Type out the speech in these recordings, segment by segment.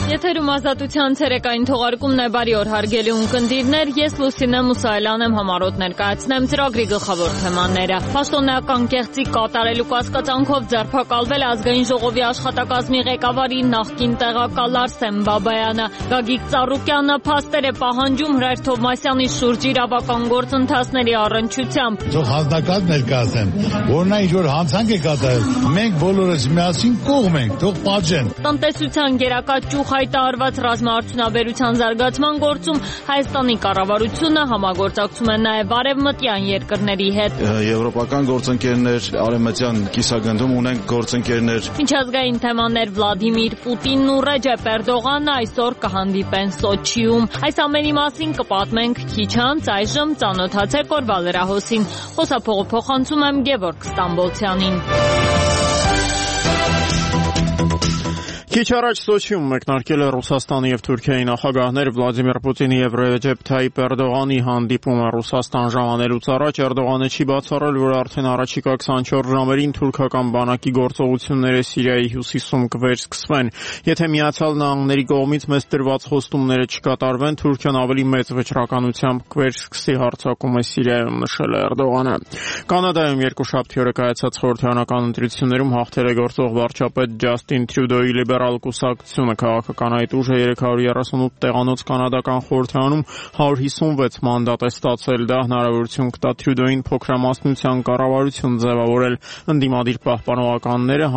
Եթերում ազատության ցերեկային թողարկումն է, բարի օր հարգելի ունկնդիրներ, ես Լուսինե Մուսայելյան եմ, համառոտ ներկայացնեմ ծրագրի գլխավոր թեմաները։ Պաշտոնեական կեղծի կատարելու կասկածանքով ձերբակալվել ազգային ժողովի աշխատակազմի ղեկավարի նախկին տեղակալ Արսեն Բաբայանը։ Գագիկ Ծառուկյանը փաստեր է պահանջում Հրայր Թովմասյանի շուրջ իրավական գործընթացների առնչությամբ։ Թող հանձնակազմ ներկայացնեմ, որ նա ինչ-որ հանցանք է կատարել, մենք բոլորս միասին կողմ ենք, թող պատժեն։ Տնտեսության գերակա ճյուղ հայտարարված ռազմաարդյունաբերության զարգացման գործում Հայաստանի կառավարությունը համագործակցում է նաև արևմտյան երկրների հետ։ Եվրոպական գործընկերներ, արևմտյան կիսագնդում ունենք գործընկերներ։ Միջազգային թեմաներ Վլադիմիր Պուտինն ու Ռեջեփ Էրդողանը այսօր կհանդիպեն Սոչիում։ Այս ամենի մասին կպատմենք քիչ անց, այժմ ծանոթացեք օրվա լրահոսին։ Խոսափողը փոխանցում եմ Գևորգ Ստամբոլցյանին։ Քիչ առաջ Սոչիում մեկնարկել է Ռուսաստանի և Թուրքիայի նախագահներ Վլադիմիր Պուտինի և Ռեջեփ Թայիփ Էրդողանի հանդիպումը Ռուսաստան ժամանելուց առաջ Էրդողանը չի բացառել, որ արդեն առաջիկա 24 ժամերին թուրքական բանակի գործողությունները Սիրիայի հյուսիսում կվերսկսվեն։ Եթե Միացյալ Նահանգների կողմից մեծ տրված խոստումները չկատարվեն, Թուրքիան ավելի մեծ վճռականությամբ կվերսկսի հարձակումը Սիրիայում, նշել է Էրդողանը։ Կանադայում երկուշաբթի օրը կայացած խորհրդարանական ընտրություններում հաղթել է գործող վարչապետ Ջաստին Տրյուդոյի լիբերալ կուսակցությունը։ Քաղաքական այդ ուժը 338 տեղանոց կանադական խորհրդարանում 156 մանդատ է ստացել։ Դա հնարավորություն կտա Տրյուդոյին փոքրամասնության կառավարություն ձևավորել։ Ընդդիմադիր պահպանողականները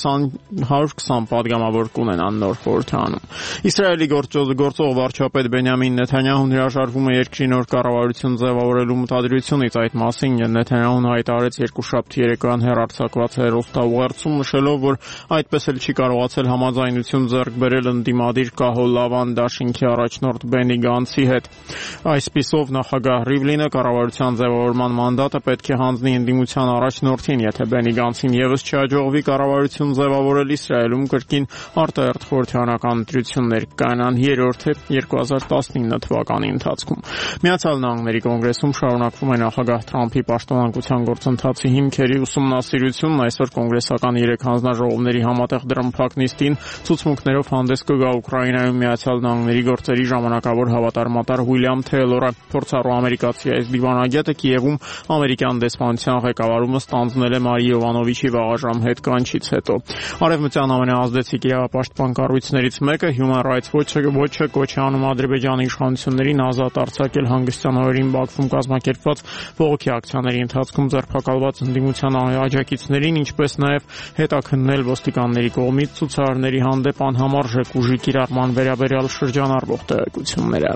120 պատգամավոր կունենան նոր խորհրդարանում։ Իսրայելի գործող վարչապետ Բենյամին Նեթանյահուն հրաժարվում է երկրի նոր կառավարություն ձևավորելու մտադրությունից։ Այդ մասին Նեթանյահուն հայտարարեց երկուշաբթի երեկոյան հեռարձակված հեռուստաուղերձում, նշելով, որ այդպես էլ չի կարողացել համաձայնություն ձեռք բերել ընդդիմադիր Կահոլ-Լավան դաշինքի առաջնորդ Բենի Գանցի հետ։ Այսպիսով նախագահ Ռիվլինը կառավարության ձևավորման մանդատը պետք է հանձնի ընդդիմության առաջնորդին, եթե Բենի Գանցին եւս չհաջողվի կառավարություն ձևավորել, Իսրայելում կրկին արտահերթ խորհրդարանական ընտրություններ կանան 3-րդ 2019 թվականի ընթացքում։ Միացյալ Նահանգների կոնգրեսում շարունակվում է նախագահ Թրամփի պաշտոնանկության գործընթացի հիմքերի ուսումնասիրությունն։ Այսօր կոնգրեսական 3 հանձնաժողովների համատեղ դրամփակ նիստին ցուցմունքներով հանդես կգա Ուկրաինայում Միացյալ Նահանգների գործերի ժամանակավոր հավատարմատար Ուիլյամ Թեյլորը։ Փորձառու ամերիկացի այս դիվանագետը Կիևում ամերիկյան դեսպանության ղեկավարումը ստանձնել է Մարի Յովանովիչի վաղաժամ հետ կանչից հետո։ Արևմտյան ամենաազդեցիկ իրավապաշտպան կառույցներից մեկը Human Rights Watch-ը կոչ է անում Ադրբեջանի իշխանություններին ազատ արձակել հանգստյան օրերին Բաքվում կազմակերպված բողոքի ակցիաների ընթացքում ձերբակալված ընդդիմության աջակիցներին, ինչպես նաև հետաքննել ոստիկանների կողմից ցուցարարների հանդեպ անհամարժեք ուժի կիրառման վերաբերյալ շրջանառվող տեղեկությունները։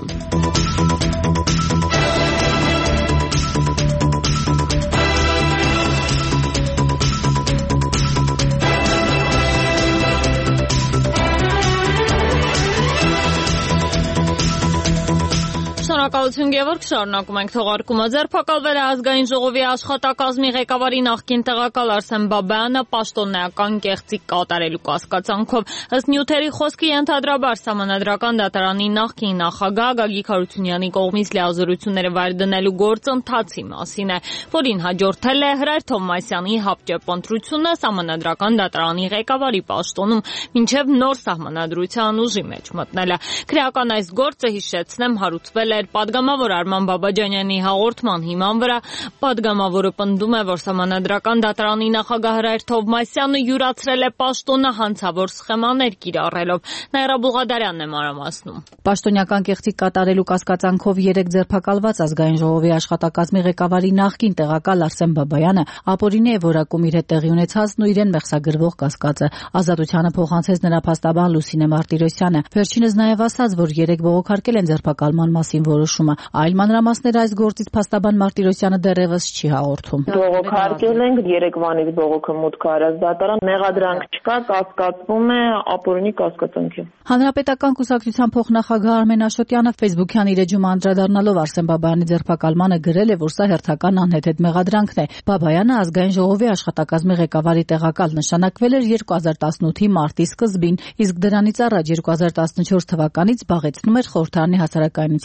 Շնորհակալություն Գևորգ, շարունակում ենք թողարկումը։ Ձերբակալվել է ազգային ժողովի աշխատակազմի ղեկավարի նախկին տեղակալ Արսեն Բաբայանը պաշտոնեական կեղծի կատարելու կասկածանքով։ Ըստ նյութերի խոսքի ենթադրաբար Սահմանադրական դատարանի նախկին նախագահ Գագիկ Հարությունյանի կողմից լիազորությունները վայր դնելու գործընթացի մասին է, որին հաջորդել է Հրայր Թովմասյանի հապճեպ ընտրությունը Սահմանադրական դատարանի ղեկավարի պաշտոնում, մինչև նոր սահմանադրության ուժի մեջ մտնելը։ Քրեական այս գործը, հիշեցնեմ, հարուցվել էր պատգամավոր Արման Բաբաջանյանի հաղորդման հիման վրա։ Պատգամավորը պնդում է, որ Սահմանադրական դատարանի նախագահ Հրայր Թովմասյանը յուրացրել է պաշտոնը հանցավոր սխեմաներ կիրառելով։ Նաիրա Բուղադարյանն է մանրամասնում։ Պաշտոնյական կեղծիք կատարելու կասկածանքով 3 ձերբակալված ազգային ժողովի աշխատակազմի ղեկավարի նախկին տեղակալ Արսեն Բաբայանը ապօրինի է որակում իր հետ տեղի ունեցածն ու իրեն մեղսագրվող կասկածը։ Ազատությանը փոխանցեց նրա փաստաբան Լուսինե Մարտիրոսյանը։ Վերջինս նաև ասաց, որ 3 բողոքարկել են ձերբակալման մասին որոշումը։ Այլ մանրամասներ այս գործից փաստաբան Մարտիրոսյանը դեռևս չի հաղորդում։ Բողոքարկել ենք երեկվանից բողոքը մուտք արած դատարան, մեղադրանք չկա, կասկածվում է ապօրինի կասկածանքով։ Հանրապետական կուսակցության փոխնախագահ Արմեն Աշոտյանը Facebook-յան իր էջում անդրադառնալով Արսեն Բաբայանի ձերբակալմանը գրել է, որ սա հերթական անհեթեթ մեղադրանքն է։ Բաբայանը ազգային ժողովի աշխատակազմի ղեկավարի տեղակալ նշանակվել էր 2018-ի մարտի սկզբին, իսկ դրանից առաջ 2014 թվականից զբաղեցնում էր խորհրդարանի հասարակայնության և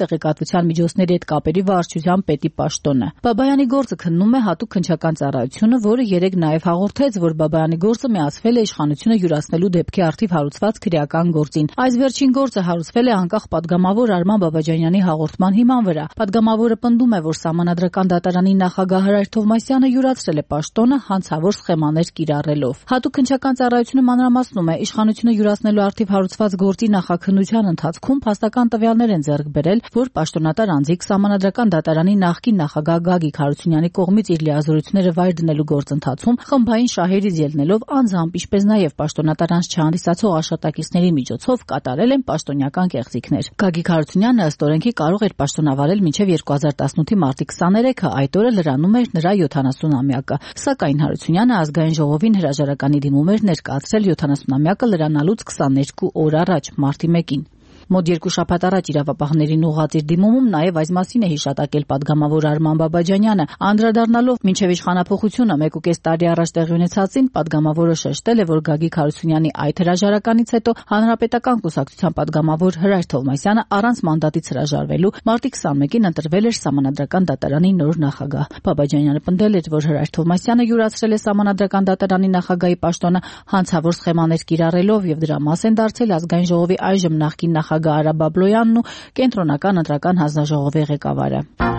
տեղեկատվության միջոցների հետ կապերի վարչության պետի պաշտոնը։ Բաբայանի գործը քննում է հատուկ քննչական ծառայությունը, որը երեկ նաև հաղորդեց, որ Բաբայանի գործը միացվել է իշխանությունը յուրացնելու դեպքի առթիվ հարուցված քրեական գործին։ Այս վերջին գործը հարուցվել է անկախ պատգամավոր Արման Բաբաջանյանի հաղորդման հիման վրա։ Պատգամավորը պնդում է, որ Սահմանադրական դատարանի նախագահ Հրայր Թովմասյանը յուրացրել է պաշտոնը հանցավոր սխեմաներ կիրառելով։ Հատուկ քննչական ծառայությունը մանրամասնում է, իշխանությունը յուրացնելու առթիվ հարուցված գործի նախաքննության ընթացքում փաստական տվյալներ են ձեռք բերել, որ պաշտոնատար անձիկ Սահմանադրական դատարանի նախկին նախագահ Գագիկ Հարությունյանի կողմից իր լիազորությունները վայր դնելու գործընթացում խմբային շահերից ելնելով անձամբ, ինչպես նաև պաշտոնատար անձ չհանդիսացող աշխատակիցների միջոցով կատարել են պաշտոնյական կեղծիքներ։ Գագիկ Հարությունյանը ըստ օրենքի կարող էր պաշտոնավարել մինչև 2018-ի մարտի 23-ը, այդ օրը լրանում էր նրա 70-ամյակը։ Սակայն Հարությունյանը ազգային ժողովին հրաժարականի դիմում էր ներկայացրել 70-ամյակը լրանալուց 22 օր առաջ, մարտի 1-ին։ Մոտ 2 շաբաթ առաջ իրավապահներին ուղղած իր դիմումում նաև այս մասին է հիշատակել պատգամավոր Արման Բաբաջանյանը, անդրադառնալով մինչև իշխանափոխությունը 1.5 տարի առաջ տեղի ունեցածին, պատգամավորը շեշտել է, որ Գագիկ Հարությունյանի այդ հրաժարականից հետո Հանրապետական կուսակցության պատգամավոր Հրայր Թովմասյանը առանց մանդատից հրաժարվելու մարտի 21-ին ընտրվել էր Սահմանադրական դատարանի նոր նախագահ։ Բաբաջանյանը պնդել էր, որ Հրայր Թովմասյանը յուրացրել է Սահմանադրական դատարանի նախագահի պաշտոնը հանցավոր սխեմաներ կիրառելով եւ դրա մաս են դարձել ազգային ժողովի այժմ նախկին նախագահ Արա Բաբլոյանն ու կենտրոնական ընտրական հանձնաժողովի ղեկավարը։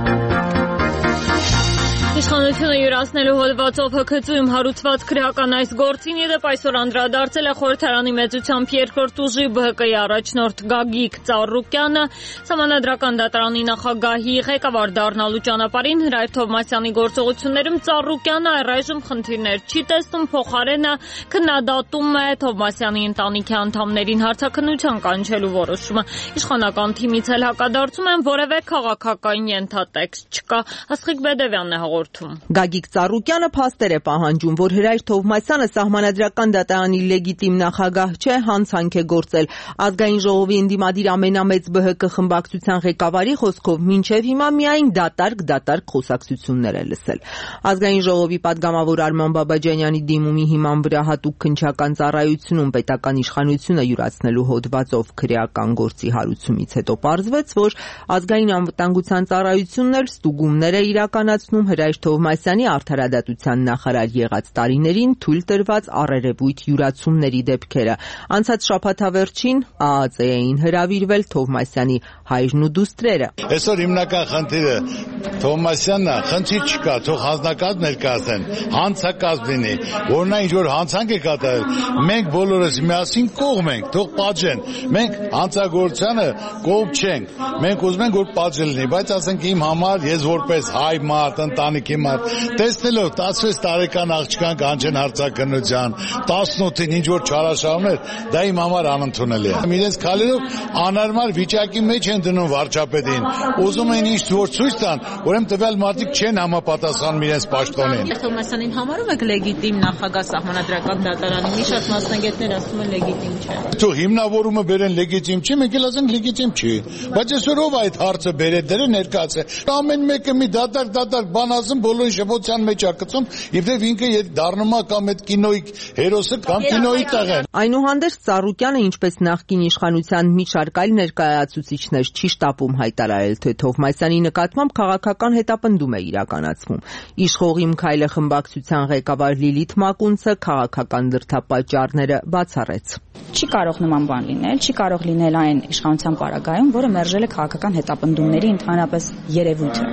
Իշխանությունը յուրացնելու հոդվածով ՀՔԾ-ում հարուցված քրեական այս գործին ի դեպ այսօր անդրադարձել է խորհրդարանի մեծությամբ երկրորդ ուժի ԲՀԿ-ի առաջնորդ Գագիկ Ծառուկյանը։ Սահմանադրական դատարանի նախագահի ղեկավար դառնալու ճանապարհին Հրայր Թովմասյանի գործողություններում Ծառուկյանը առայժմ խնդիրներ չի տեսնում, փոխարենը քննադատում է Թովմասյանի ընտանիքի անդամներին հարցաքննության կանչելու որոշումը։ Իշխանական թիմից էլ հակադարձում են, որևէ քաղաքական ենթատեքստ չկա։ Աստղիկ Բեդևյանն է հաղորդում։ Գագիկ Ծառուկյանը փաստեր է պահանջում, որ Հրայր Թովմասյանը Սահմանադրական դատարանի լեգիտիմ նախագահ չէ, հանցանք է գործել։ Ազգային ժողովի ընդդիմադիր ամենամեծ ԲՀԿ խմբակցության ղեկավարի խոսքով մինչև հիմա միայն դատարկ խոսակցություններ է լսել։ Ազգային ժողովի պատգամավոր Արման Բաբաջանյանի դիմումի հիման վրա հատուկ քննչական ծառայությունում պետական իշխանությունը յուրացնելու հոդվածով քրեական գործի հարուցումից հետո պարզվեց, որ ազգային անվտանգության ծառայությունն էլ ստուգումներ է իրականացնում Հրայր Թովմասյանի արդարադատության նախարար եղած տարիներին թույլ տրված առերևույթ յուրացումների դեպքերը։ Անցած շաբաթավերջին ԱԱԾ-ին հրավիրվել Թովմասյանի հայրն ու դուստրերը։ Այսօր հիմնական խնդիրը Թովմասյանն է, խնդիր չկա, թող հանձնակազմ ներկայացնեն, հանցակազմ լինի, որ նա ինչ-որ հանցանք է կատարել, մենք բոլորս միասին կողմ ենք, թող պատժեն։ Մենք հանցագործությանը կողմ չենք, մենք ուզում ենք, որ պատժել լինի, բայց ասենք իմ համար ես որպես հայ մարդ, ընտանիքի մարդ, տեսնելով 16 տարեկան աղջկան կանչեն հարցաքննության, 18-ին ինչ-որ չարաշահումներ, դա իմ համար անընդունելի է։ Իրենց քալերով անարմար վիճակի մեջ են դնում վարչապետին, ուզում են ինչ որ ցույց տան, ուրեմն տվյալ մարդիկ չեն համապատասխանում իրենց պաշտոնին։ Թովմասյանին համարում եք լեգիտիմ նախագահ Սահմանադրական դատարանի, մի շարք մասնագետներ ասում են լեգիտիմ չէ։ Թող հիմնավորումը բերեն լեգիտիմ չի, մենք էլ ասենք լեգիտիմ չի։ Բայց այսօր ով այդ հարցը բերել դրե ներկայացե։ Ամեն մեկը մի դատարկ բան ասում, բոլորի շփոթության մեջ է գցում, եւ դեռ ինքը երբ դառնում է կամ այդ կինոյի հերոսը կամ կինոյի տեղը։ Այնուհանդերձ Ծառուկյանը, ինչպես նախկին իշխանության մի շարք այլ ներկայացուցիչներ, չի շտապում հայտարարել, թե Թովմասյանի նկատմամբ քաղաքական հետապնդում է իրականացվում։ Իշխող Իմ Քայլը խմբակցության ղեկավար Լիլիթ Մակունցը քաղաքական դրդապատճառները բացառեց։ Չի կարող նման բան լինել, չի կարող լինել այն իշխանության պարագայում, որը մերժել է քաղաքական հետապնդումների ընդհանրապես երևույթը։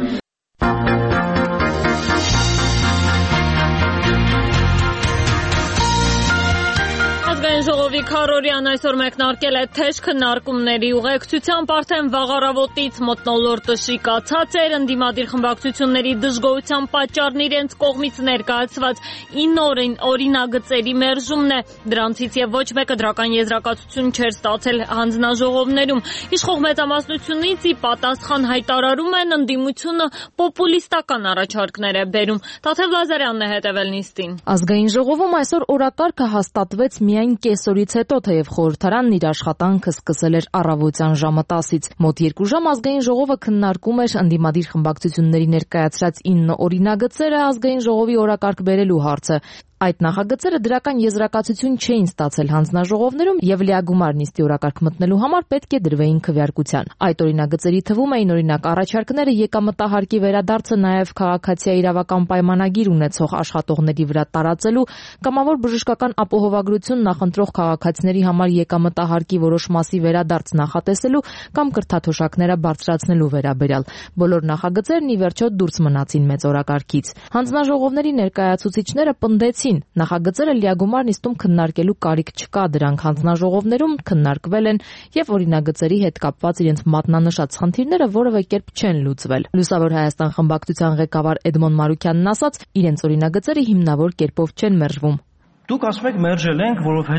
Ժողովի քարորյան այսօր մեկնարկել է թեժ քննարկումների ուղեկցությամբ արդեն վաղ առավոտից մթնոլորտը շիկացած էր, ընդդիմադիր խմբակցությունների դժգոհության պատճառն իրենց կողմից ներկայացված 9 օրինագծերի մերժումն է։ Դրանցից եւ ոչ մեկը դրական եզրակացություն չէր ստացել հանձնաժողովներում։ Իշխող մեծամասնությունից ի պատասխան հայտարարում են ընդդիմությունը պոպուլիստական առաջարկներ է բերում։ Տաթև Լազարյանն է հետևել նիստին։ Ազգային ժողովում այսօր օրակարգը հաստատվեց միայն կեսօրից հետո, թեև խորհրդարանն իր աշխատանքը սկսել էր առավոտյան ժամը 10-ից։ Մոտ 2 ժամ ազգային ժողովը քննարկում էր ընդդիմադիր խմբակցությունների ներկայացրած 9 օրինագծերը ազգային ժողովի օրակարգ բերելու հարցը։ Այդ նախագծերը դրական եզրակացություն չէին ստացել հանձնաժողովներում եւ լիագումար նիստի օրակարգ մտնելու համար պետք է դրվեին քվեարկության։ Այդ օրինագծերի թվում էին օրինակ առաջարկները եկամտահարկի վերադարձը նաեւ քաղաքացիայի իրավական պայմանագիր ունեցող աշխատողների վրա տարածելու, կամավոր բժշկական ապահովագրություն նախընտրող քաղաքացիների համար եկամտահարկի որոշ մասի վերադարձ նախատեսելու կամ կրթաթոշակները բարձրացնելու վերաբերյալ։ Բոլոր նախագծերն ի վերջո դուրս մնացին մեծ օրակարգից։ Հանձնաժողովների ներկայացուցիչները պնդեցին, նախագծերը լիագումար նիստում քննարկելու կարիք չկա, դրանք հանձնաժողովներում քննարկվել են եւ օրինագծերի հետ կապված իրենց մատնանշած խնդիրները որևէ կերպ չեն լուծվել։ Լուսավոր Հայաստան խմբակցության ղեկավար Էդմոն Մարուկյանն ասաց, իրենց օրինագծերը հիմնավոր կերպով չեն մերժվում։ Դուք ասում եք մերժել ենք,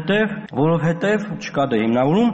որովհետև չկա դե հիմնավորում,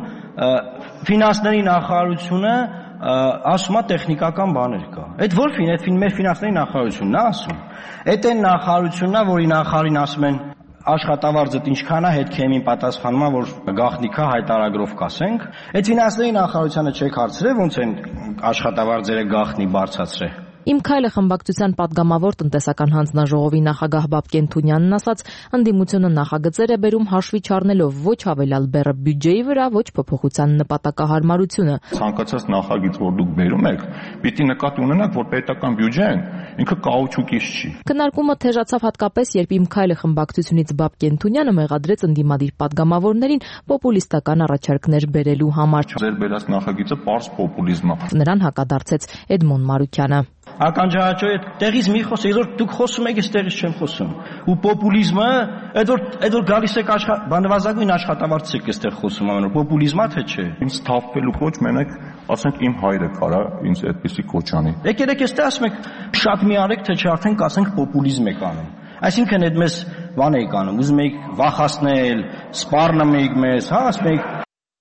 ֆինանսների նախարարությունը ասում է տեխնիկական բաներ կա։ Այդ որ մեր ֆինանսների նախարարությունն է ասում։ Այդ այն նախարարությունն է, որի նախարարին ասում են աշխատավարձդ ինչքան է, հետ քեմին պատասխանում է, որ գաղտնիքա հայտարարով կասենք։ Այդ ֆինանսների նախարարությանը չեք հարցրել, ոնց են աշխատավարձերը գաղտնի բարձրացրել։ Իմ քայլը խմբակցության падգամավոր տնտեսական հանձնաժողովի նախագահ Բաբկեն Թունյանն ասաց, ընդդիմությունը նախագծեր է բերում հաշվի չառնելով ոչ հավելյալ բեռը բյուջեի վրա, ոչ փոփոխության նպատակահարմարությունը։ Ցանկացած նախագիծ, որ դուք բերում եք, պիտի նկատի ունենաք, որ պետական բյուջեն ինքը կաուչուկից չի։ Քննարկումը թեժացավ հատկապես, երբ Իմ քայլը խմբակցությունից Բաբկեն Թունյանը մեղադրեց ընդդիմադիր падգամավորներին պոպուլիստական առաջարկներ բերելու համար։ Ձեր բերած նախագիծը պարզ պոպուլիզմ է։ Նրան հակադարձեց Էդմոն Մարուկյանը։ Ականջարաճո այդ տեղից մի խոսք, այսօր դուք խոսում եք, այս տեղից չեմ խոսում։ Ու պոպուլիզմը, այդ որ գալիս եք բանվազագույն աշխատավարձ եք այստեղ խոսում ամեն օր, պոպուլիզմա թե չէ։ Ինձ թափվելու ոչ մենակ, ասենք իմ հայրը կարա ինձ այդպեսի կոչանի։ Եկեք այստեղ ասում եք, շատ մի արեք, թե չէ արդեն կասենք պոպուլիզմ եք անում։ Այսինքն այդ մեզ բան եք անում, ուզում եք վախացնել, սպառնում եք մեզ, հա, ասում եք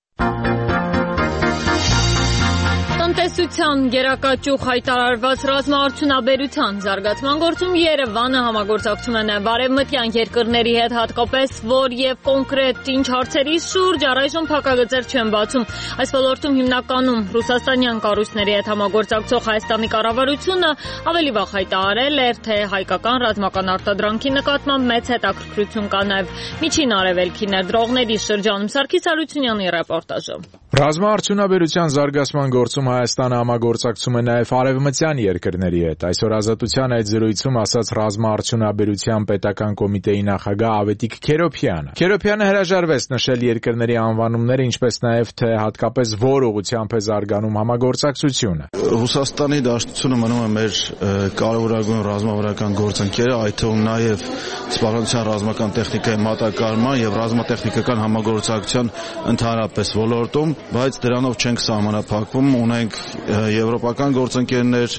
Տնտեսության գերակաճուղ հայտարարված ռազմաարդյունաբերության զարգացման գործում Երևանը համագործակցում է նաև արևմտյան երկրների հետ, հատկապես որ եւ կոնկրետ ինչ հարցերի շուրջ առայժմ փակագծեր չեն բացում։ Այս ոլորտում հիմնականում ռուսաստանյան կառույցների հետ համագործակցող Հայաստանի կառավարությունը ավելի վաղ հայտարարել էր, թե հայկական ռազմական արտադրանքի նկատմամբ մեծ հետաքրքրություն կա նաև Միջին Արևելքի ներդրողների շրջանում։ Սարգիս Հարությունյանի ռեպորտաժը։ Ռազմաարդյունաբերության զարգացման գործում Հայաստանը համագործակցում է նաև արևմտյան երկրների հետ։ Այսօր Ազատության այդ զրույցում ասաց ռազմաարդյունաբերության պետական կոմիտեի նախագահ Ավետիք Քերոփյանը։ Քերոփյանը հրաժարվեց նշել երկրների անվանումները, ինչպես նաև թե հատկապես որ ուղղությամբ է զարգանում համագործակցությունը։ Ռուսաստանի Դաշնությունը մնում է մեր կարևորագույն ռազմավարական գործընկերը, այդ թվում նաև սպառողության ռազմական տեխնիկայի մատակարարման եւ ռազմատեխնիկական համագործակցության ընդհանրապես ոլորտում, բայց դրանով չենք սահմանափակվում, ունենք եվրոպական գործընկերներ,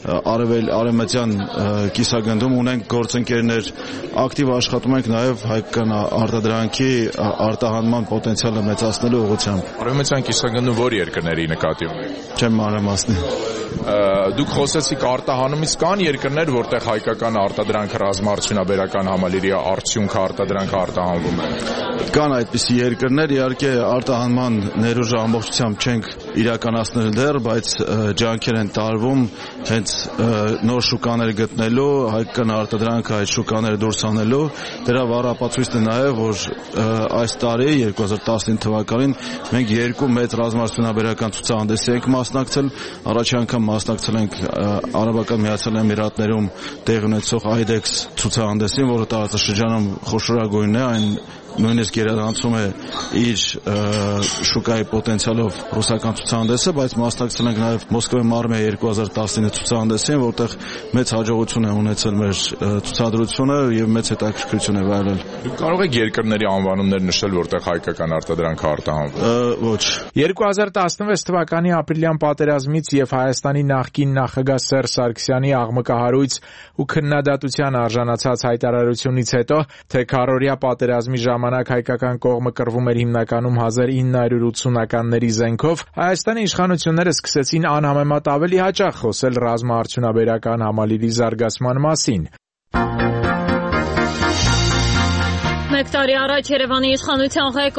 արևմտյան կիսագնդում ունենք գործընկերներ, ակտիվ աշխատում ենք նաև հայկական արտադրանքի արտահանման պոտենցիալը մեծացնելու ուղղությամբ։ Արևմտյան կիսագնդում որ երկրների նկատի ունեք։ Չեմ մանրամասնի։ Դուք խոսեցիք արտահանումից, կան երկրներ, որտեղ հայկական արտադրանքը ռազմաարդյունաբերական համալիրի արդյունքը արտադրանքը արտահանվում է։ Կան այդպիսի երկրներ, իհարկե արտահանման ներուժը ամբողջությամբ չենք իրականացնել դեռ, բայց ջանքեր են տարվում հենց նոր շուկաներ գտնելու, հայկական արտադրանքը այդ շուկաները դուրս անելու։ Դրա վառապացույցն է նաև, որ այս տարի 2019 թվականին մենք երկու մեծ ռազմաարդյունաբերական ցուցահանդեսի ենք մասնակցել, առաջին անգամ մասնակցել ենք Արաբական Միացյալ Էմիրատներում տեղի ունեցող IDEX ցուցահանդեսին, որը տարածաշրջանում խոշորագույնն է, այն նույնիսկ գերազանցում է իր շուկայի պոտենցիալով ռուսական ցուցահանդեսը, բայց մասնակցել ենք նաև Մոսկվայի Մարմիա 2019 ցուցահանդեսին, որտեղ մեծ հաջողություն է ունեցել մեր ցուցադրությունը եւ մեծ հետաքրքրություն է վայելել։ Դուք կարող եք երկրների անվանումներ նշել, որտեղ հայկական արտադրանքը արտահանվում։ Ոչ։ 2016 թվականի ապրիլյան պատերազմից եւ Հայաստանի նախկին նախագահ Սերժ Սարգսյանի աղմկահարույց ու քննադատության արժանացած հայտարարությունից հետո, թե քառօրյա պատերազմի ժամանակ հայկական կողմը կռվում էր հիմնականում 1980-ականների զենքով, Հայաստանի իշխանությունները սկսեցին անհամեմատ ավելի հաճախ խոսել ռազմաարդյունաբերական համալիրի զարգացման մասին։ Մեկ տարի առաջ Երևանի իշխանության ղեկը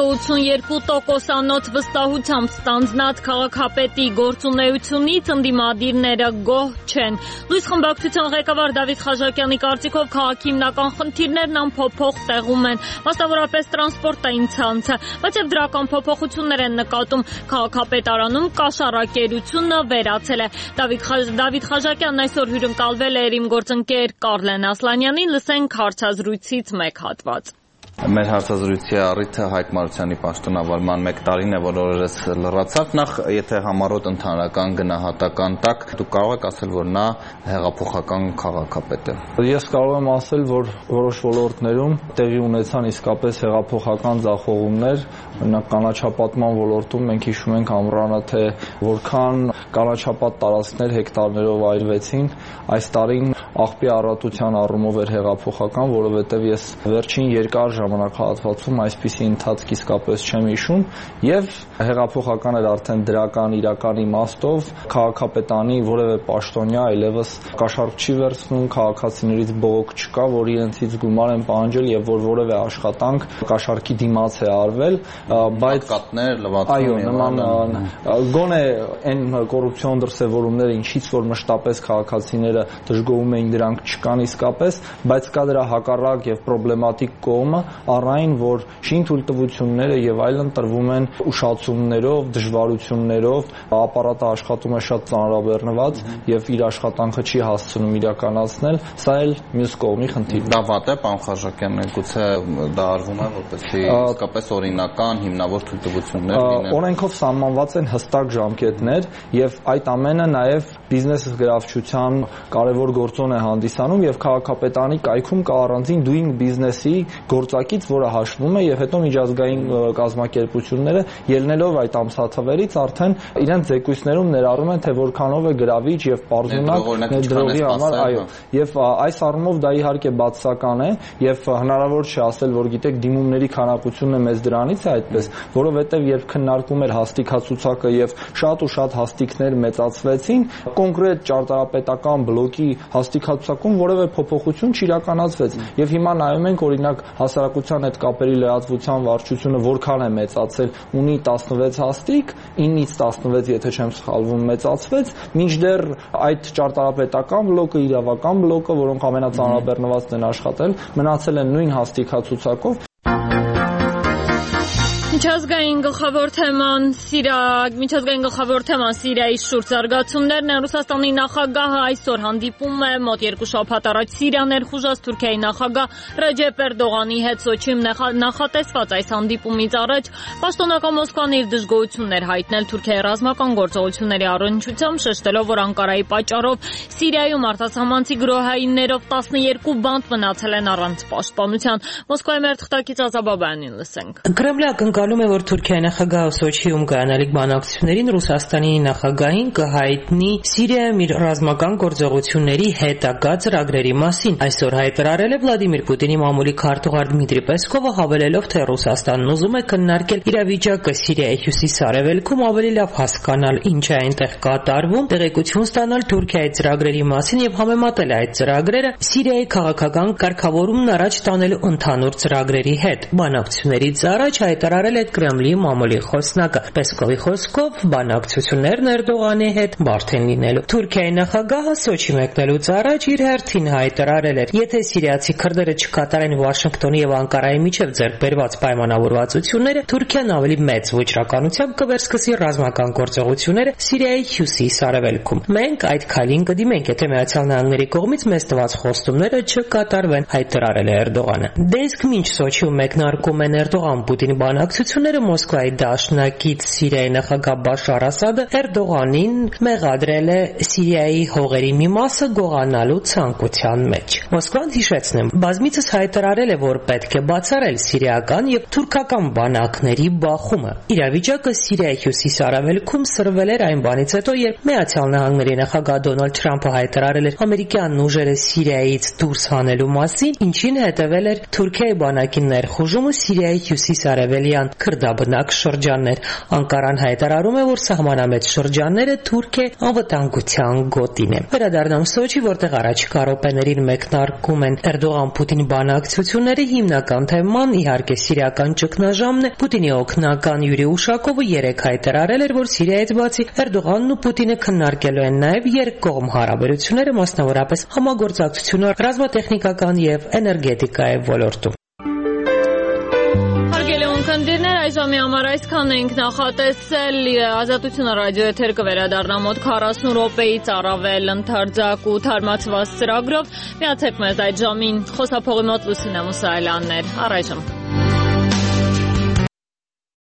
82%-անոց վստահությամբ ստանձնած քաղաքապետի գործունեությունից ընդդիմադիրները գոհ չեն։ Լույս խմբակցության ղեկավար Դավիթ Խաչատյանի կարծիքով քաղաքի հիմնական խնդիրներն անփոփոխ տեղում են, մասնավորապես տրանսպորտային ցանցը, բայց եւ դրական փոփոխություններ են նկատում։ Քաղաքապետարանում կաշառակերությունը վերացել է։ Դավիթ Խաչատյանն այսօր հյուրընկալվել է իր գործընկեր Կարլեն Ասլանյանին, լսենք հարցազրույցից մեկ հատված։ Մեր հարցազրույցի առիթը Հայկ Մարությանի պաշտոնավարման 1 տարին է, որ օրերս լրացավ։ Նախ, եթե համառոտ ընդհանրական գնահատական տակ, դուք կարող եք ասել, որ նա հեղափոխական քաղաքապետ է։ Ես կարող եմ ասել, որ որոշ ոլորտներում տեղի ունեցան իսկապես հեղափոխական ձախողումներ, օրինակ կանաչապատման ոլորտում մենք հիշում ենք ամռանը, թե որքան կանաչապատ տարածքներ հեկտարներով այրվեցին։ Այս տարին աղբի առատության առումով էր հեղափոխական, որովհետև ես վերջին երկար ժամանակահատվածում այսպիսի ընթացք իսկապես չեմ հիշում, եւ հեղափոխական էր արդեն դրական իրական իմաստով, քաղաքապետանի որևէ պաշտոնյա այլևս կաշառք չի վերցնում, քաղաքացիներից բողոք չկա, որ իրենցից գումար են պահանջել եւ որ որևէ աշխատանք կաշառքի դիմաց է արվել, բայց կատներ, լվացում եւ նման գոնե այն կոռուպցիոն դրսևորումները, ինչից որ մշտապես քաղաքացիները դժգոհում էին, դրանք չկան իսկապես, բայց կա դրա հակառակ եւ պրոբլեմատիկ կողմը, առայն որ շինթույլտվությունները եւ այլն տրվում են ուշացումներով, դժվարություններով, ապարատը աշխատում է շատ ծանրաբեռնված եւ իր աշխատանքը չի հասցնում իրականացնել, սա էլ մյուս կողմի խնդիրն է։ Դա վատ է, պարոն Խաչատյան, գուցե դա արվում է որպեսզի իսկապես օրինական հիմնավոր թույլտվություններ լինեն։ Օրենքով սահմանված են հստակ ժամկետներ եւ այդ ամենը նաեւ բիզնես գրավչության կարևոր գործոն է հանդիսանում եւ քաղաքապետարանի կայքում կա առանձին doing business-ի գործակից, որը հաշվում է եւ հետո միջազգային կազմակերպությունները ելնելով այդ ամսաթվերից արդեն իրենց զեկույցներում ներառում են, թե որքանով է գրավիչ եւ պարզունակ ներդրողի համար, այո։ Եվ այս առումով դա իհարկե բացասական է եւ հնարավոր չէ ասել, որ գիտեք դիմումների քանակությունը մեծ դրանից է այդպես, որովհետեւ երբ քննարկում էր հաստիկացուցակը եւ շատ ու շատ հաստիկներ մեծացվեցին, կոնկրետ ճարտարապետական բլոկի հաստիկացուցակում որևէ փոփոխություն չիրականացվեց եւ հիմա նայում ենք օրինակ հասարակության հետ կապերի լրատվության վարչությունը որքան է մեծացել, ունի 16 հաստիկ, 9-ից 16, եթե չեմ սխալվում, մեծացվեց, մինչդեռ այդ ճարտարապետական բլոկը, իրավական բլոկը, որոնք ամենածանրաբեռնվածն են աշխատել, մնացել են նույն հաստիկացուցակով։ Միջազգային գլխավոր թեման Սիրիայի շուրջ զարգացումներն են։ Ռուսաստանի նախագահը այսօր հանդիպում է մոտ 2 շաբաթ առաջ Սիրիա ներխուժած Թուրքիայի նախագահ Ռեջեփ Էրդողանի հետ Սոչիում նախատեսված այս հանդիպումից առաջ պաշտոնական Մոսկվան իր դժգոհություններ հայտնել Թուրքիայի ռազմական գործողությունների առնչությամբ, շեշտելով, որ Անկարայի պատճառով Սիրիայում արտասահմանցի գրոհայիններով 12 բանտ մնացել են առանց պաշտպանության։ Մոսկվայի մեր թղթակից Ազաբաբյանին լսենք։ Ակնկալում է, որ Թուրքիայի նախագահը Սոչիում կայանալիք բանակցություններին Ռուսաստանի նախագահին կհայտնի Սիրիայում իր ռազմական գործողությունների հետագա ծրագրերի մասին։ Այսօր հայտարարել է Վլադիմիր Պուտինի մամուլի քարտուղար Դմիտրի Պեսկովը, հավելելով, թե Ռուսաստանն ուզում է քննարկել իրավիճակը Սիրիայի հյուսիս-արևելքում, ավելի լավ հասկանալ ինչ է այնտեղ կատարվում, տեղեկություն ստանալ Թուրքիայի ծրագրերի մասին եւ համեմատել այդ ծրագրերը Սիրիայի քաղաքական կարգավորումն առաջ տանելու ընդհանուր ծրագրերի հետ։ Բանակցություններից առաջ հայտարարել է Կրեմլի մամուլի խոսնակը։ Պեսկովի խոսքով բանակցություններն Էրդողանի հետ բարդ են լինելու։ Թուրքիայի նախագահը Սոչի մեկնելուց առաջ իր հերթին հայտարարել էր, եթե սիրիացի քրդերը չկատարեն Վաշինգտոնի եւ Անկարայի միջև ձեռք բերված պայմանավորվածությունները, Թուրքիան ավելի մեծ ոչրականությամբ կվերսկսի ռազմական գործողությունները Սիրիայի հյուսիս-արևելքում։ Մենք այդ քայլին կդիմենք, եթե Միացյալ Նահանգների կողմից մեզ տված խոստումները չկատարվեն, հայտարարել է Էրդողանը։ Դե իսկ մինչ Սոչիում մեկնարկում են Էրդողան-Պուտին բանակցությունները, Մոսկվայի դաշնակից Սիրիայի նախագահ Բաշար Ասադը Էրդողանին մեղադրել է Սիրիայի հողերի մի մասը գողանալու ցանկության մեջ։ Մոսկվան, հիշեցնեմ, բազմիցս հայտարարել է, որ պետք է բացառել սիրիական եւ թուրքական բանակների բախումը։ Իրավիճակը Սիրիայի հյուսիս-արևելքում սրվել էր այն բանից հետո, երբ Միացյալ Նահանգների նախագահ Դոնալդ Թրամփը հայտարարել էր ամերիկյան ուժերը Սիրիայից դուրս հանելու մասին, ինչին հետևել էր Թուրքիայի բանակի ներխուժումը Սիրիայի հյուսիս-արևելյան քրդաբնակ շրջաններ։ Անկարան հայտարարում է, որ սահմանամետ շրջանները Թուրք է անվտանգության գոտին է։ Վերադառնամ Սոչի, որտեղ առաջիկա րոպեներին մեկնարկում են Էրդողան-Պուտին բանակցությունները, հիմնական թեման իհարկե սիրիական ճգնաժամն է։ Պուտինի օգնական Յուրի Ուշակովը երեկ հայտարարել էր, որ Սիրիայից բացի Էրդողանն ու Պուտինը քննարկելու են նաև երկկողմ հարաբերությունները, մասնավորապես համագործակցությունը ռազմատեխնիկական եւ էներգետիկայի ոլորտում։ Ընկերներ, այժմի համար այսքան ենք նախատեսել։ Ազատությունը ռադիո էթեր կվերադառնա մոտ 40 րոպեից առավել ընդարձակ ու թարմացված ծրագրով։ Միացեք մեզ այդ ժամին։ Խոսափողի մոտ Լուսինե Մուսայելյանն էր։ Առայժմ